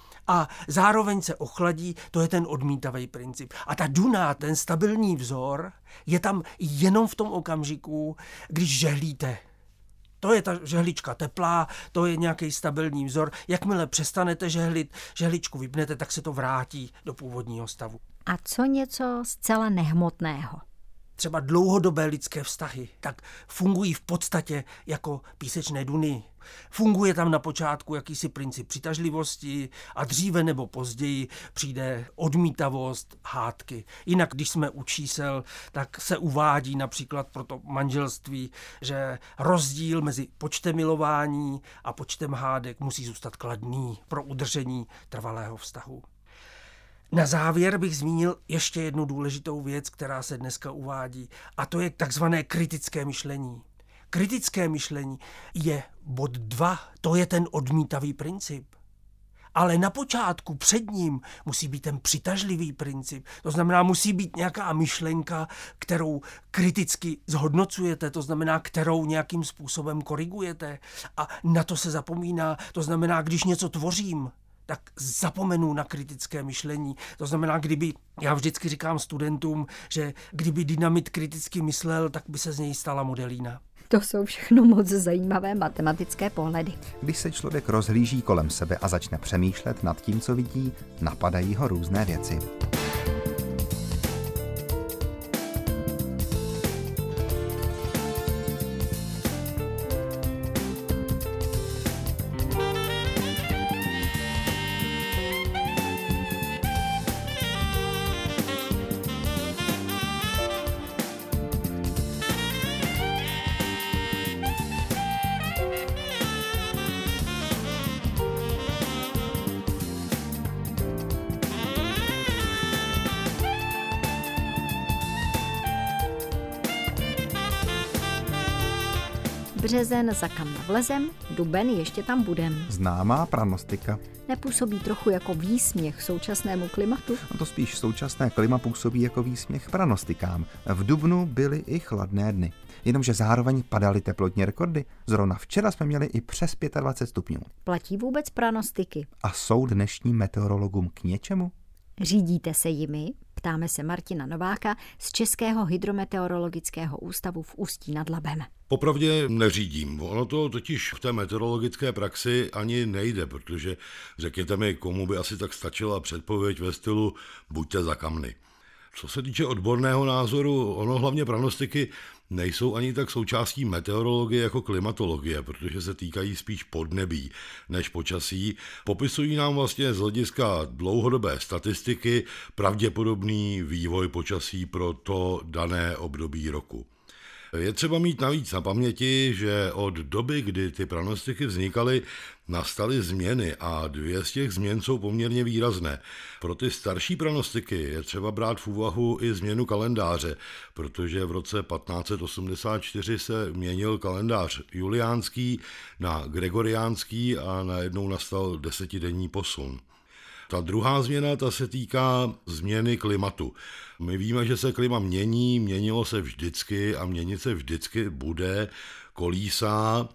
a zároveň se ochladí, to je ten odmítavý princip. A ta duna, ten stabilní vzor, je tam jenom v tom okamžiku, když žehlíte. To je ta žehlička teplá, to je nějaký stabilní vzor. Jakmile přestanete žehlit, žehličku vypnete, tak se to vrátí do původního stavu. A co něco zcela nehmotného? Třeba dlouhodobé lidské vztahy, tak fungují v podstatě jako písečné duny. Funguje tam na počátku jakýsi princip přitažlivosti a dříve nebo později přijde odmítavost, hádky. Jinak, když jsme u čísel, tak se uvádí například pro to manželství, že rozdíl mezi počtem milování a počtem hádek musí zůstat kladný pro udržení trvalého vztahu. Na závěr bych zmínil ještě jednu důležitou věc, která se dneska uvádí, a to je takzvané kritické myšlení. Kritické myšlení je bod dva, to je ten odmítavý princip. Ale na počátku před ním musí být ten přitažlivý princip. To znamená, musí být nějaká myšlenka, kterou kriticky zhodnocujete, to znamená, kterou nějakým způsobem korigujete. A na to se zapomíná, to znamená, když něco tvořím, tak zapomenu na kritické myšlení. To znamená, kdyby, já vždycky říkám studentům, že kdyby dynamit kriticky myslel, tak by se z něj stala modelína. To jsou všechno moc zajímavé matematické pohledy. Když se člověk rozhlíží kolem sebe a začne přemýšlet nad tím, co vidí, napadají ho různé věci. Březen za kam navlezem, duben ještě tam budem. Známá pranostika. Nepůsobí trochu jako výsměch současnému klimatu? A to spíš současné klima působí jako výsměch pranostikám. V dubnu byly i chladné dny. Jenomže zároveň padaly teplotní rekordy. Zrovna včera jsme měli i přes dvacet pět stupňů. Platí vůbec pranostiky? A jsou dnešním meteorologům k něčemu? Řídíte se jimi? Ptáme se Martina Nováka z Českého hydrometeorologického ústavu v Ústí nad Labem. Popravdě neřídím. Ono to totiž v té meteorologické praxi ani nejde, protože řekněte mi, komu by asi tak stačila předpověď ve stylu buďte za kamny. Co se týče odborného názoru, ono hlavně pranostiky nejsou ani tak součástí meteorologie jako klimatologie, protože se týkají spíš podnebí než počasí. Popisují nám vlastně z hlediska dlouhodobé statistiky pravděpodobný vývoj počasí pro to dané období roku. Je třeba mít navíc na paměti, že od doby, kdy ty pranostiky vznikaly, nastaly změny a dvě z těch změn jsou poměrně výrazné. Pro ty starší pranostiky je třeba brát v úvahu i změnu kalendáře, protože v roce patnáct set osmdesát čtyři se měnil kalendář juliánský na gregoriánský a najednou nastal desetidenní posun. Ta druhá změna, ta se týká změny klimatu. My víme, že se klima mění, měnilo se vždycky a měnit se vždycky bude, kolísá,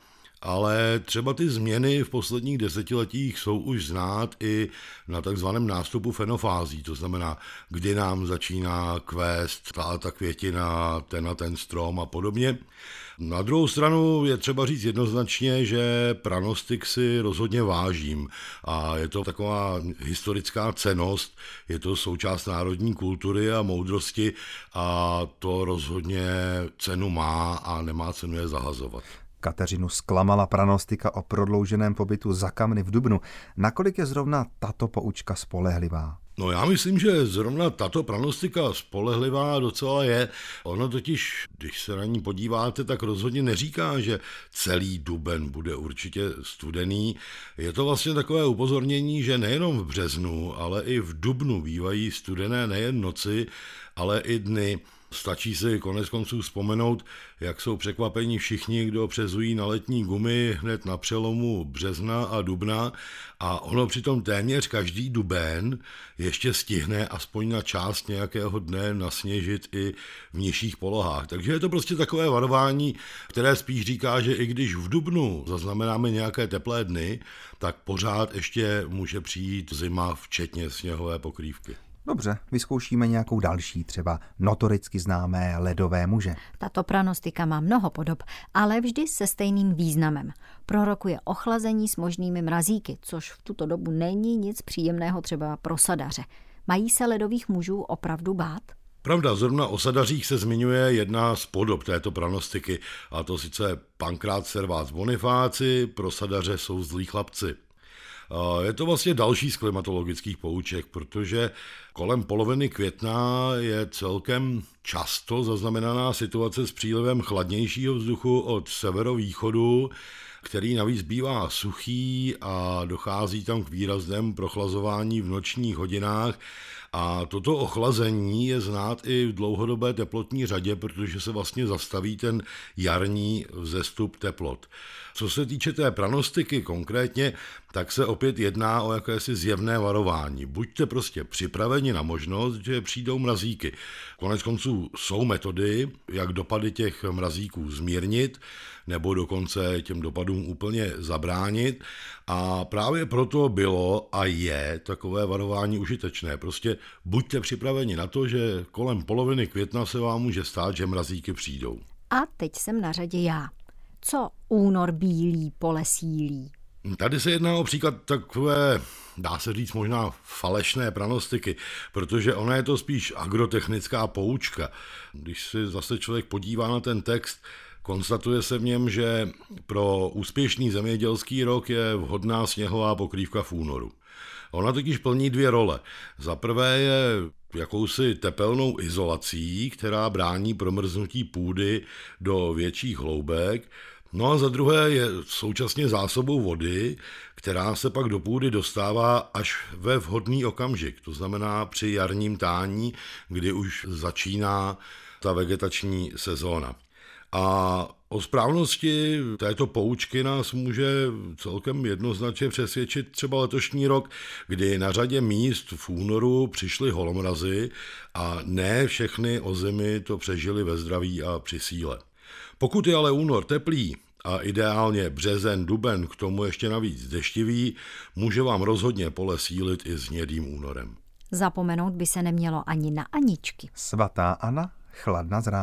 ale třeba ty změny v posledních desetiletích jsou už znát i na takzvaném nástupu fenofází, to znamená, kdy nám začíná kvést ta, ta květina, ten a ten strom a podobně. Na druhou stranu je třeba říct jednoznačně, že pranostik si rozhodně vážím a je to taková historická cennost, je to součást národní kultury a moudrosti a to rozhodně cenu má a nemá cenu je zahazovat. Kateřinu zklamala pranostika o prodlouženém pobytu za kamny v dubnu. Nakolik je zrovna tato poučka spolehlivá? No já myslím, že zrovna tato pranostika spolehlivá docela je. Ono totiž, když se na ní podíváte, tak rozhodně neříká, že celý duben bude určitě studený. Je to vlastně takové upozornění, že nejenom v březnu, ale i v dubnu bývají studené nejen noci, ale i dny. Stačí si konec konců vzpomenout, jak jsou překvapení všichni, kdo přezují na letní gumy hned na přelomu března a dubna a ono přitom téměř každý duben ještě stihne aspoň na část nějakého dne nasněžit i v nižších polohách. Takže je to prostě takové varování, které spíš říká, že i když v dubnu zaznamenáme nějaké teplé dny, tak pořád ještě může přijít zima včetně sněhové pokrývky. Dobře, vyzkoušíme nějakou další, třeba notoricky známé ledové muže. Tato pranostika má mnoho podob, ale vždy se stejným významem. Prorokuje ochlazení s možnými mrazíky, což v tuto dobu není nic příjemného třeba pro sadaře. Mají se ledových mužů opravdu bát? Pravda, zrovna o sadařích se zmiňuje jedna z podob této pranostiky, a to sice Pankrát Servác Bonifáci, pro sadaře jsou zlí chlapci. Je to vlastně další z klimatologických pouček, protože kolem poloviny května je celkem často zaznamenaná situace s přílivem chladnějšího vzduchu od severovýchodu, který navíc bývá suchý a dochází tam k výraznému prochlazování v nočních hodinách. A toto ochlazení je znát i v dlouhodobé teplotní řadě, protože se vlastně zastaví ten jarní vzestup teplot. Co se týče té pranostiky konkrétně, tak se opět jedná o jakési zjevné varování. Buďte prostě připraveni na možnost, že přijdou mrazíky. Konec konců jsou metody, jak dopady těch mrazíků zmírnit, nebo dokonce těm dopadům úplně zabránit. A právě proto bylo a je takové varování užitečné. Prostě buďte připraveni na to, že kolem poloviny května se vám může stát, že mrazíky přijdou. A teď jsem na řadě já. Co únor bílý pole sílí? Tady se jedná o příklad takové, dá se říct možná falešné pranostiky, protože ona je to spíš agrotechnická poučka. Když si zase člověk podívá na ten text, konstatuje se v něm, že pro úspěšný zemědělský rok je vhodná sněhová pokrývka v únoru. Ona totiž plní dvě role. Za prvé je jakousi tepelnou izolací, která brání promrznutí půdy do větších hloubek. No a za druhé je současně zásobou vody, která se pak do půdy dostává až ve vhodný okamžik, to znamená při jarním tání, kdy už začíná ta vegetační sezóna. A o správnosti této poučky nás může celkem jednoznačně přesvědčit třeba letošní rok, kdy na řadě míst v únoru přišly holomrazy a ne všechny ozimy to přežily ve zdraví a při síle. Pokud je ale únor teplý a ideálně březen, duben, k tomu ještě navíc deštivý, může vám rozhodně pole sílit i s hnědým únorem. Zapomenout by se nemělo ani na Aničky. Svatá Anna, chladna z rána.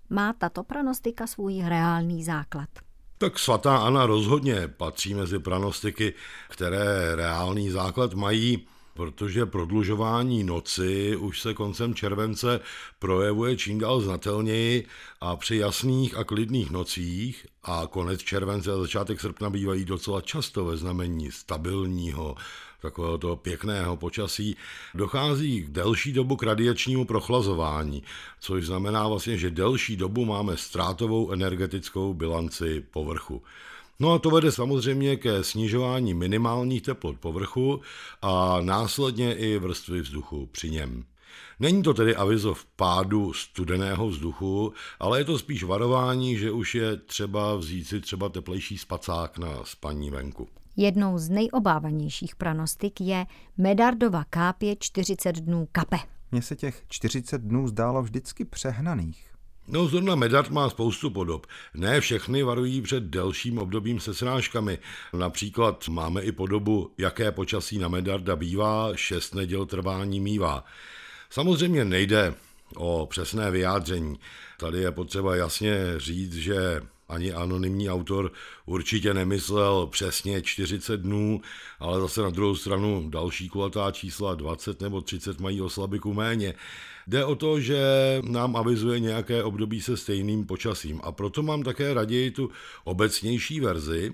Má tato pranostika svůj reálný základ? Tak svatá Anna rozhodně patří mezi pranostiky, které reálný základ mají, protože prodlužování noci už se koncem července projevuje čím dál znatelněji a při jasných a klidných nocích a konec července a začátek srpna bývají docela často ve znamení stabilního, takového toho pěkného počasí, dochází k delší dobu k radiačnímu prochlazování, což znamená vlastně, že delší dobu máme ztrátovou energetickou bilanci povrchu. No a to vede samozřejmě ke snižování minimálních teplot povrchu a následně i vrstvy vzduchu při něm. Není to tedy avizo vpádu studeného vzduchu, ale je to spíš varování, že už je třeba vzít si třeba teplejší spacák na spaní venku. Jednou z nejobávanějších pranostik je Medardova kápě čtyřicet dnů kape. Mně se těch čtyřicet dnů zdálo vždycky přehnaných. No, zrovna Medard má spoustu podob. Ne všechny varují před delším obdobím se srážkami. Například máme i podobu, jaké počasí na Medarda bývá, šest neděl trvání mívá. Samozřejmě nejde o přesné vyjádření. Tady je potřeba jasně říct, že ani anonymní autor určitě nemyslel přesně čtyřicet dnů, ale zase na druhou stranu další kulatá čísla dvacet nebo třicet mají o slabiku méně. Jde o to, že nám avizuje nějaké období se stejným počasím a proto mám také raději tu obecnější verzi,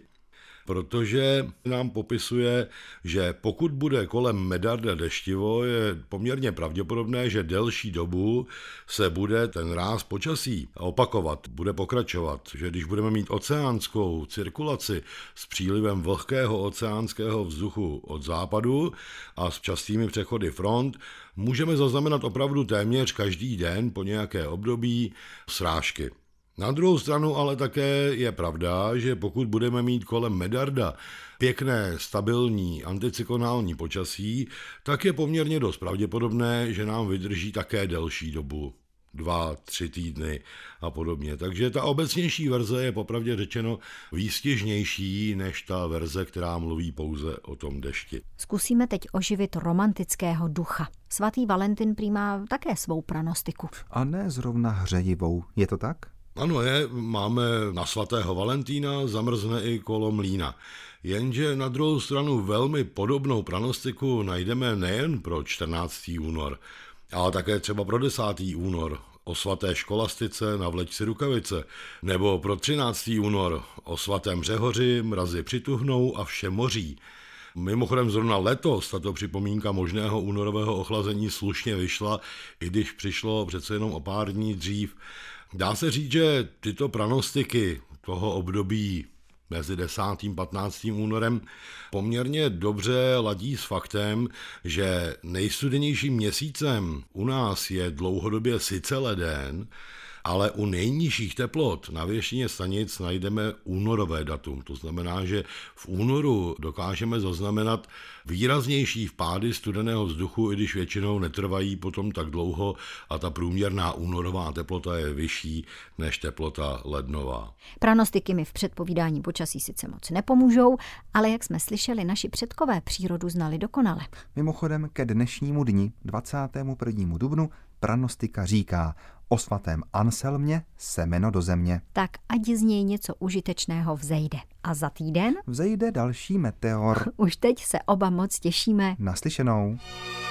protože nám popisuje, že pokud bude kolem Medarda deštivo, je poměrně pravděpodobné, že delší dobu se bude ten ráz počasí opakovat, bude pokračovat, že když budeme mít oceánskou cirkulaci s přílivem vlhkého oceánského vzduchu od západu a s častými přechody front, můžeme zaznamenat opravdu téměř každý den po nějaké období srážky. Na druhou stranu ale také je pravda, že pokud budeme mít kolem Medarda pěkné, stabilní, anticyklonální počasí, tak je poměrně dost pravděpodobné, že nám vydrží také delší dobu, dva, tři týdny a podobně. Takže ta obecnější verze je popravdě řečeno výstižnější než ta verze, která mluví pouze o tom dešti. Zkusíme teď oživit romantického ducha. Svatý Valentin prý má také svou pranostiku. A ne zrovna hřejivou, je to tak? Ano, je, máme na svatého Valentína, zamrzne i kolo mlýna. Jenže na druhou stranu velmi podobnou pranostiku najdeme nejen pro čtrnáctého únor, ale také třeba pro desátého únor o svaté Školastice na vleč si rukavice, nebo pro třináctého únor o svatém Řehoři mrazy přituhnou a vše moří. Mimochodem zrovna letos tato připomínka možného únorového ochlazení slušně vyšla, i když přišlo přece jenom o pár dní dřív. Dá se říct, že tyto pranostiky toho období mezi desátým a patnáctým únorem poměrně dobře ladí s faktem, že nejstudenějším měsícem u nás je dlouhodobě sice leden, ale u nejnižších teplot na většině stanic najdeme únorové datum. To znamená, že v únoru dokážeme zaznamenat výraznější vpády studeného vzduchu, i když většinou netrvají potom tak dlouho a ta průměrná únorová teplota je vyšší než teplota lednová. Pranostiky mi v předpovídání počasí sice moc nepomůžou, ale jak jsme slyšeli, naši předkové přírodu znali dokonale. Mimochodem ke dnešnímu dni, dvacátého prvního dubna, pranostika říká: o svatém Anselmě semeno do země. Tak ať z něj něco užitečného vzejde. A za týden vzejde další meteor. Už teď se oba moc těšíme. Naslyšenou.